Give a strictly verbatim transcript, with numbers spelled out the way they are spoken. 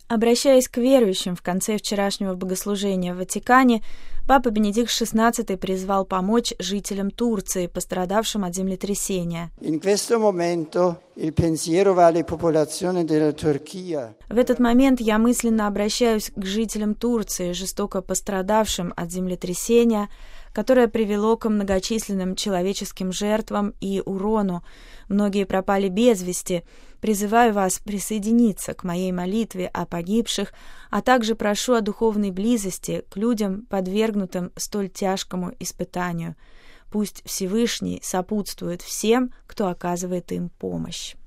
Обращаясь к верующим в конце вчерашнего богослужения в Ватикане, Папа Бенедикт шестнадцатый призвал помочь жителям Турции, пострадавшим от землетрясения. В этот момент я мысленно обращаюсь к жителям Турции, жестоко пострадавшим от землетрясения, которое привело к многочисленным человеческим жертвам и урону. Многие пропали без вести. Призываю вас присоединиться к моей молитве о погибших, а также прошу о духовной близости к людям, подвергнутым столь тяжкому испытанию. Пусть Всевышний сопутствует всем, кто оказывает им помощь.